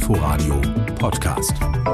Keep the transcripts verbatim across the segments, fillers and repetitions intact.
Inforadio Podcast.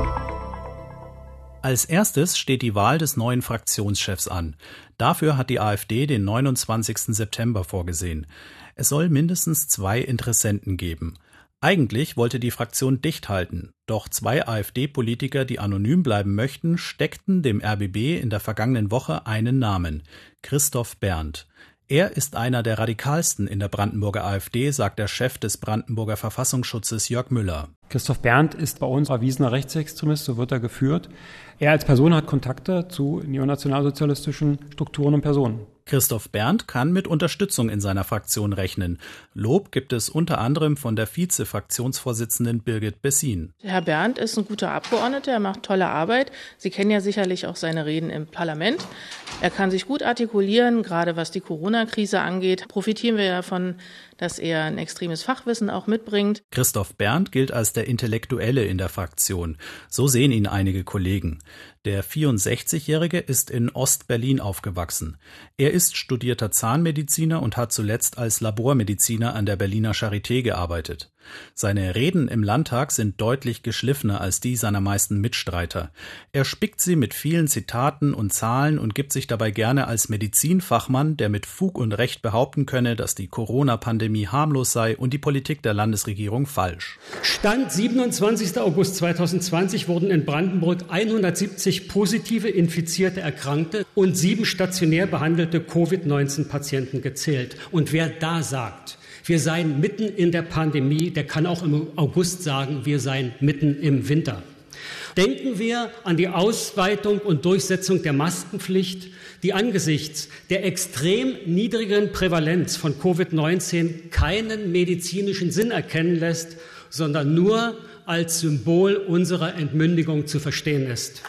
Als erstes steht die Wahl des neuen Fraktionschefs an. Dafür hat die AfD den neunundzwanzigsten September vorgesehen. Es soll mindestens zwei Interessenten geben. Eigentlich wollte die Fraktion dicht halten, doch zwei AfD-Politiker, die anonym bleiben möchten, steckten dem R B B in der vergangenen Woche einen Namen: Christoph Berndt. Er ist einer der radikalsten in der Brandenburger AfD, sagt der Chef des Brandenburger Verfassungsschutzes Jörg Müller. Christoph Berndt ist bei uns erwiesener Rechtsextremist, so wird er geführt. Er als Person hat Kontakte zu neonationalsozialistischen Strukturen und Personen. Christoph Berndt kann mit Unterstützung in seiner Fraktion rechnen. Lob gibt es unter anderem von der Vize-Fraktionsvorsitzenden Birgit Bessin. Herr Berndt ist ein guter Abgeordneter, er macht tolle Arbeit. Sie kennen ja sicherlich auch seine Reden im Parlament. Er kann sich gut artikulieren, gerade was die Corona-Krise angeht. Profitieren wir davon, dass er ein extremes Fachwissen auch mitbringt. Christoph Berndt gilt als der Intellektuelle in der Fraktion. So sehen ihn einige Kollegen. Der vierundsechzigjährige ist in Ost-Berlin aufgewachsen. Er ist studierter Zahnmediziner und hat zuletzt als Labormediziner an der Berliner Charité gearbeitet. Seine Reden im Landtag sind deutlich geschliffener als die seiner meisten Mitstreiter. Er spickt sie mit vielen Zitaten und Zahlen und gibt sich dabei gerne als Medizinfachmann, der mit Fug und Recht behaupten könne, dass die Corona-Pandemie harmlos sei und die Politik der Landesregierung falsch. Stand siebenundzwanzigsten August zweitausendzwanzig wurden in Brandenburg hundertsiebzig positive infizierte Erkrankte und sieben stationär behandelte Covid neunzehn Patienten gezählt. Und wer da sagt, wir seien mitten in der Pandemie, der kann auch im August sagen, wir seien mitten im Winter. Denken wir an die Ausweitung und Durchsetzung der Maskenpflicht, die angesichts der extrem niedrigen Prävalenz von Covid neunzehn keinen medizinischen Sinn erkennen lässt, sondern nur als Symbol unserer Entmündigung zu verstehen ist.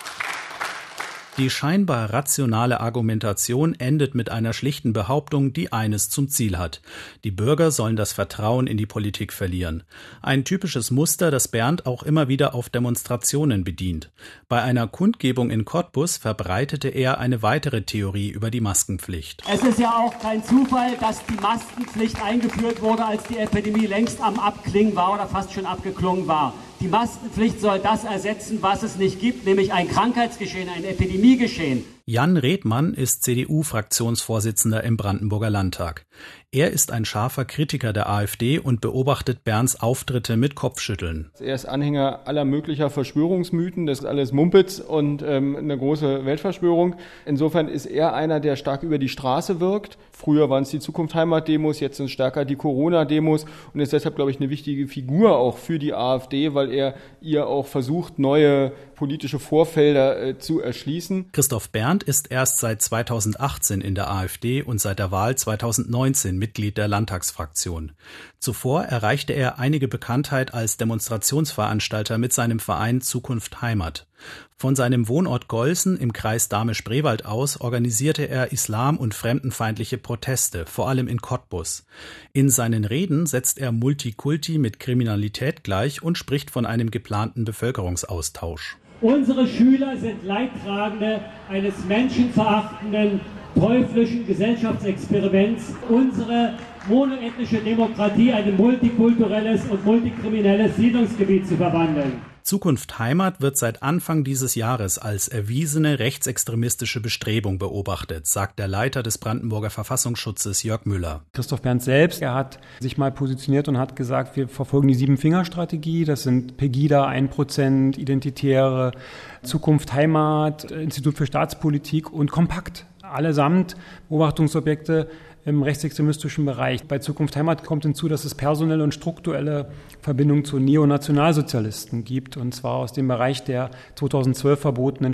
Die scheinbar rationale Argumentation endet mit einer schlichten Behauptung, die eines zum Ziel hat: Die Bürger sollen das Vertrauen in die Politik verlieren. Ein typisches Muster, das Berndt auch immer wieder auf Demonstrationen bedient. Bei einer Kundgebung in Cottbus verbreitete er eine weitere Theorie über die Maskenpflicht. Es ist ja auch kein Zufall, dass die Maskenpflicht eingeführt wurde, als die Epidemie längst am Abklingen war oder fast schon abgeklungen war. Die Maskenpflicht soll das ersetzen, was es nicht gibt, nämlich ein Krankheitsgeschehen, ein Epidemiegeschehen. Jan Redmann ist C D U-Fraktionsvorsitzender im Brandenburger Landtag. Er ist ein scharfer Kritiker der AfD und beobachtet Bernds Auftritte mit Kopfschütteln. Er ist Anhänger aller möglicher Verschwörungsmythen, das ist alles Mumpitz und ähm, eine große Weltverschwörung. Insofern ist er einer, der stark über die Straße wirkt. Früher waren es die Zukunft-Heimat-Demos, jetzt sind es stärker die Corona-Demos und ist deshalb, glaube ich, eine wichtige Figur auch für die AfD, weil er ihr auch versucht, neue politische Vorfelder äh, zu erschließen. Christoph Berndt ist erst seit zweitausendachtzehn in der AfD und seit der Wahl zweitausendneunzehn Mitglied der Landtagsfraktion. Zuvor erreichte er einige Bekanntheit als Demonstrationsveranstalter mit seinem Verein Zukunft Heimat. Von seinem Wohnort Golsen im Kreis Dahme-Spreewald aus organisierte er islam- und fremdenfeindliche Proteste, vor allem in Cottbus. In seinen Reden setzt er Multikulti mit Kriminalität gleich und spricht von einem geplanten Bevölkerungsaustausch. Unsere Schüler sind Leidtragende eines menschenverachtenden, teuflischen Gesellschaftsexperiments, unsere monoethnische Demokratie ein multikulturelles und multikriminelles Siedlungsgebiet zu verwandeln. Zukunft Heimat wird seit Anfang dieses Jahres als erwiesene rechtsextremistische Bestrebung beobachtet, sagt der Leiter des Brandenburger Verfassungsschutzes Jörg Müller. Christoph Berndt selbst, er hat sich mal positioniert und hat gesagt, wir verfolgen die Sieben-Finger-Strategie. Das sind Pegida, ein Prozent, Identitäre, Zukunft Heimat, Institut für Staatspolitik und Kompakt. Allesamt Beobachtungsobjekte im rechtsextremistischen Bereich. Bei Zukunft Heimat kommt hinzu, dass es personelle und strukturelle Verbindungen zu Neonationalsozialisten gibt, und zwar aus dem Bereich der zweitausendzwölf verbotenen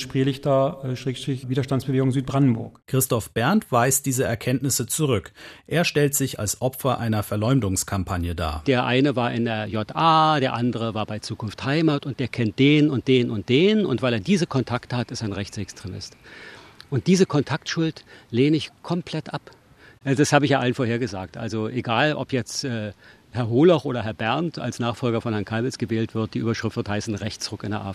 Spreelichter-Widerstandsbewegung Südbrandenburg. Christoph Berndt weist diese Erkenntnisse zurück. Er stellt sich als Opfer einer Verleumdungskampagne dar. Der eine war in der J A, der andere war bei Zukunft Heimat und der kennt den und den und den, und weil er diese Kontakte hat, ist er ein Rechtsextremist. Und diese Kontaktschuld lehne ich komplett ab. Das habe ich ja allen vorhergesagt. Also egal, ob jetzt äh, Herr Holoch oder Herr Berndt als Nachfolger von Herrn Kalbitz gewählt wird, die Überschrift wird heißen Rechtsruck in der AfD.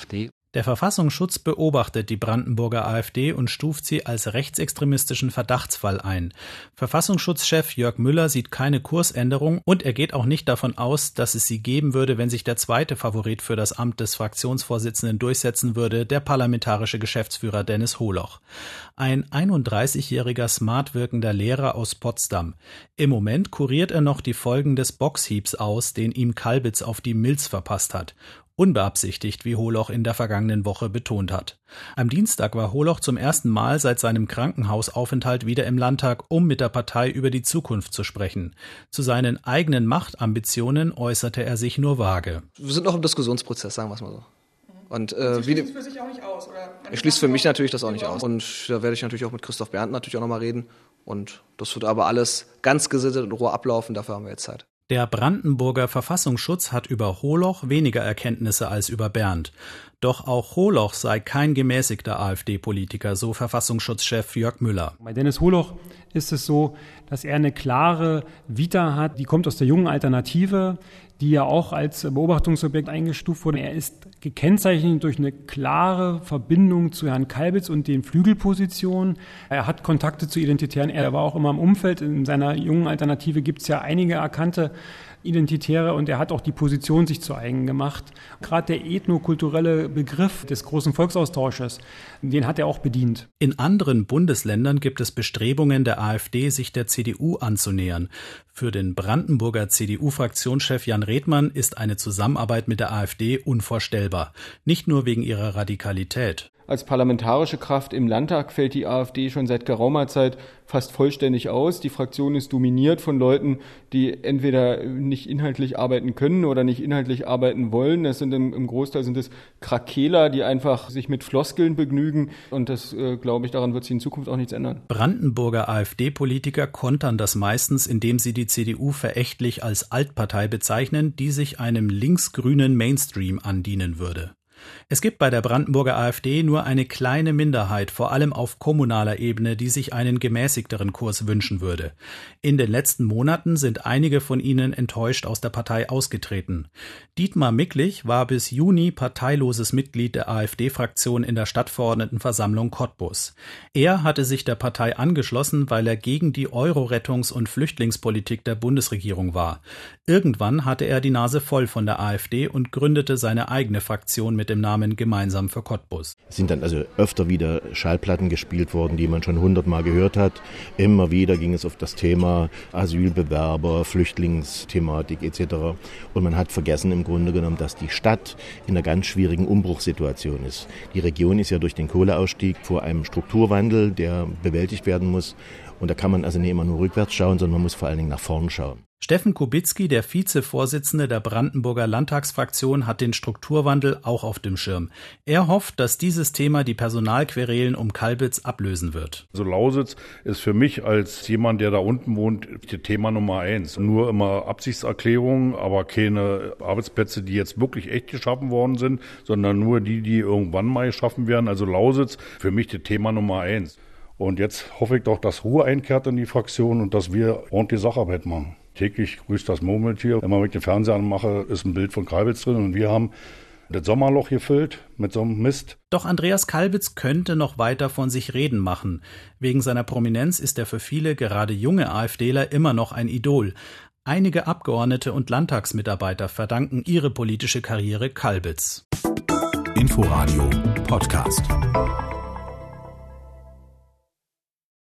Der Verfassungsschutz beobachtet die Brandenburger AfD und stuft sie als rechtsextremistischen Verdachtsfall ein. Verfassungsschutzchef Jörg Müller sieht keine Kursänderung und er geht auch nicht davon aus, dass es sie geben würde, wenn sich der zweite Favorit für das Amt des Fraktionsvorsitzenden durchsetzen würde, der parlamentarische Geschäftsführer Dennis Holoch. Ein einunddreißigjähriger smart wirkender Lehrer aus Potsdam. Im Moment kuriert er noch die Folgen des Boxhiebs aus, den ihm Kalbitz auf die Milz verpasst hat. Unbeabsichtigt, wie Holoch in der vergangenen Woche betont hat. Am Dienstag war Holoch zum ersten Mal seit seinem Krankenhausaufenthalt wieder im Landtag, um mit der Partei über die Zukunft zu sprechen. Zu seinen eigenen Machtambitionen äußerte er sich nur vage. Wir sind noch im Diskussionsprozess, sagen wir es mal so. Und, äh, Sie schließen es für sich auch nicht aus? Oder? Ich schließe für mich natürlich das auch nicht aus. Und da werde ich natürlich auch mit Christoph Berndt natürlich auch nochmal reden. Und das wird aber alles ganz gesittet und roh ablaufen, dafür haben wir jetzt Zeit. Der Brandenburger Verfassungsschutz hat über Holoch weniger Erkenntnisse als über Berndt. Doch auch Holoch sei kein gemäßigter AfD-Politiker, so Verfassungsschutzchef Jörg Müller. Bei Dennis Holoch ist es so, dass er eine klare Vita hat, die kommt aus der jungen Alternative, die ja auch als Beobachtungsobjekt eingestuft wurde. Er ist gekennzeichnet durch eine klare Verbindung zu Herrn Kalbitz und den Flügelpositionen. Er hat Kontakte zu Identitären. Er war auch immer im Umfeld. In seiner jungen Alternative gibt es ja einige erkannte Identitäre und er hat auch die Position sich zu eigen gemacht. Gerade der ethnokulturelle Begriff des großen Volksaustausches, den hat er auch bedient. In anderen Bundesländern gibt es Bestrebungen der AfD, sich der C D U anzunähern. Für den Brandenburger C D U-Fraktionschef Jan Redmann ist eine Zusammenarbeit mit der AfD unvorstellbar. Nicht nur wegen ihrer Radikalität. Als parlamentarische Kraft im Landtag fällt die AfD schon seit geraumer Zeit fast vollständig aus. Die Fraktion ist dominiert von Leuten, die entweder nicht inhaltlich arbeiten können oder nicht inhaltlich arbeiten wollen. Das sind im, im Großteil sind es Krakeler, die einfach sich mit Floskeln begnügen. Und das, äh, glaube ich, daran wird sich in Zukunft auch nichts ändern. Brandenburger AfD-Politiker kontern das meistens, indem sie die C D U verächtlich als Altpartei bezeichnen, die sich einem linksgrünen Mainstream andienen würde. Es gibt bei der Brandenburger AfD nur eine kleine Minderheit, vor allem auf kommunaler Ebene, die sich einen gemäßigteren Kurs wünschen würde. In den letzten Monaten sind einige von ihnen enttäuscht aus der Partei ausgetreten. Dietmar Micklich war bis Juni parteiloses Mitglied der AfD-Fraktion in der Stadtverordnetenversammlung Cottbus. Er hatte sich der Partei angeschlossen, weil er gegen die Euro-Rettungs- und Flüchtlingspolitik der Bundesregierung war. Irgendwann hatte er die Nase voll von der AfD und gründete seine eigene Fraktion mit dem Namen Gemeinsam für Cottbus. Es sind dann also öfter wieder Schallplatten gespielt worden, die man schon hundertmal gehört hat. Immer wieder ging es auf das Thema Asylbewerber, Flüchtlingsthematik et cetera. Und man hat vergessen im Grunde genommen, dass die Stadt in einer ganz schwierigen Umbruchssituation ist. Die Region ist ja durch den Kohleausstieg vor einem Strukturwandel, der bewältigt werden muss. Und da kann man also nicht immer nur rückwärts schauen, sondern man muss vor allen Dingen nach vorn schauen. Steffen Kubicki, der Vizevorsitzende der Brandenburger Landtagsfraktion, hat den Strukturwandel auch auf dem Schirm. Er hofft, dass dieses Thema die Personalquerelen um Kalbitz ablösen wird. Also Lausitz ist für mich als jemand, der da unten wohnt, Thema Nummer eins. Nur immer Absichtserklärungen, aber keine Arbeitsplätze, die jetzt wirklich echt geschaffen worden sind, sondern nur die, die irgendwann mal geschaffen werden. Also Lausitz für mich das Thema Nummer eins. Und jetzt hoffe ich doch, dass Ruhe einkehrt in die Fraktion und dass wir ordentliche Sacharbeit machen. Täglich grüßt das Murmeltier. Immer wenn ich den Fernseher anmache, ist ein Bild von Kalbitz drin und wir haben das Sommerloch gefüllt mit so einem Mist. Doch Andreas Kalbitz könnte noch weiter von sich reden machen. Wegen seiner Prominenz ist er für viele, gerade junge AfDler, immer noch ein Idol. Einige Abgeordnete und Landtagsmitarbeiter verdanken ihre politische Karriere Kalbitz. Inforadio Podcast.